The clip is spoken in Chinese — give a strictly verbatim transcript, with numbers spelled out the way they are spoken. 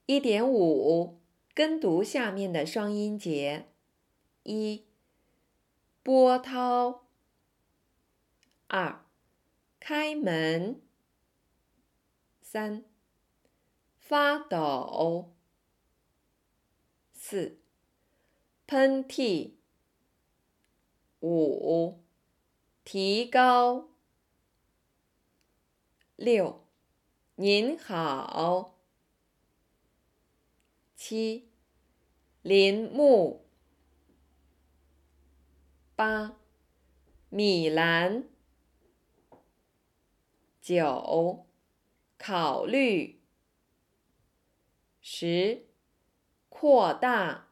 一点五，跟读下面的双音节：一、波涛；二、开门；三、发抖；四、喷嚏；五、提高；六、您好；七、林木；八、米兰；九、考虑；十、扩大；